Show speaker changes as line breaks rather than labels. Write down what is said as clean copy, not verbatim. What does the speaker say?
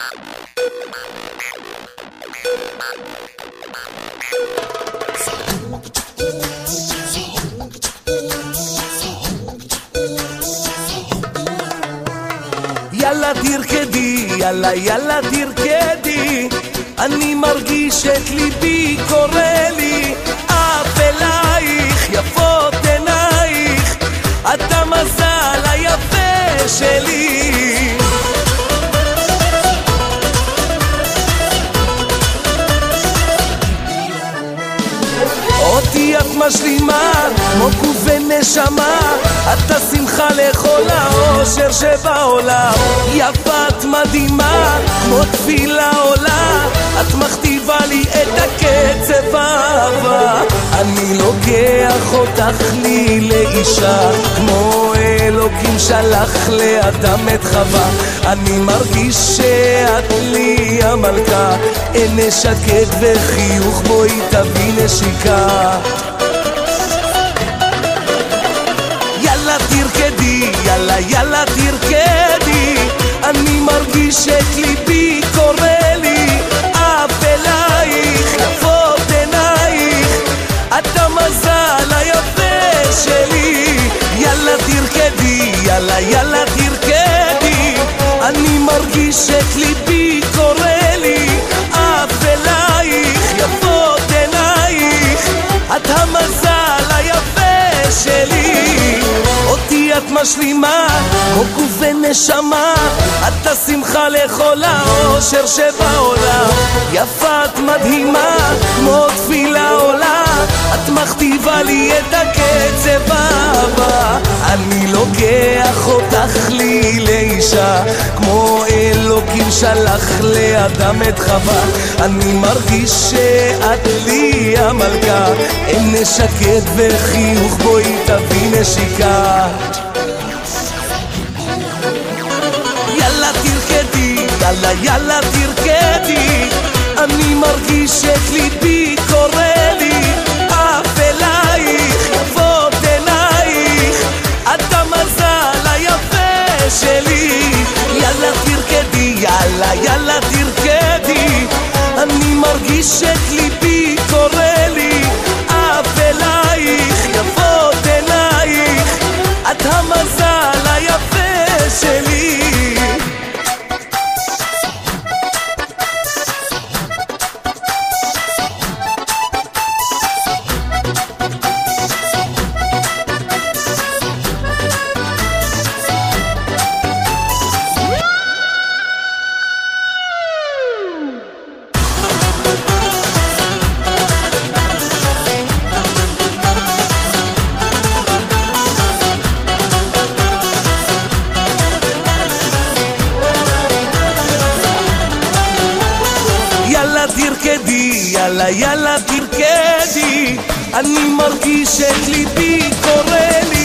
יאללה תרקדי, יאללה יאללה תרקדי, אני מרגיש את ליבי קורא לי, אף אלייך יפות עינייך, את המזל היפה שלי. אותי את משלימה, כמו גוף ונשמה, את השמחה לכל האושר שבעולם. יפה את מדהימה, כמו תפילה עולה, את מכתיבה לי את הקצב האהבה. אני לוקח אותך לי לאישה, כמו אלוקים שלח לאדם את חווה. אני מרגיש שאת לי המלכה, עיני שקט וחיוך בואי תביא נשיקה. יאללה תרקדי, יאללה יאללה תרקדי, אני מרגיש את ליבי קורא לי, אף אלייך יפות עינייך, את המזל היפה שלי. יאללה תרקדי, יאללה יאללה תרקדי, אני מרגיש את ליבי קורא לי, אף אלייך יפות עינייך, את המזל היפה שלי. אותי את משלימה, כמו גוף ונשמה, את השמחה לכל האושר שבעולם. יפה את מדהימה, כמו תפילה עולה, את מכתיבה לי את הקצב האהבה. אני לוקח אותך לי לאישה, כמו אלוקים שלח לאדם את חווה. אני מרגיש שאת לי המלכה, עיני שקט וחיוך בואי תביא נשיקה. יאללה תרקדי, יאללה יאללה תרקדי, אני מרגיש את ליבי קורא לי, אף אלייך יפות עינייך, את המזל היפה שלי. יאללה תרקדי, יאללה יאללה תרקדי, אני מרגיש את ליבי קורא לי, אף אלייך יפות עינייך, את המזל היפה שלי. תרקדי, יאללה יאללה תרקדי, אני מרגיש את ליבי קורא לי,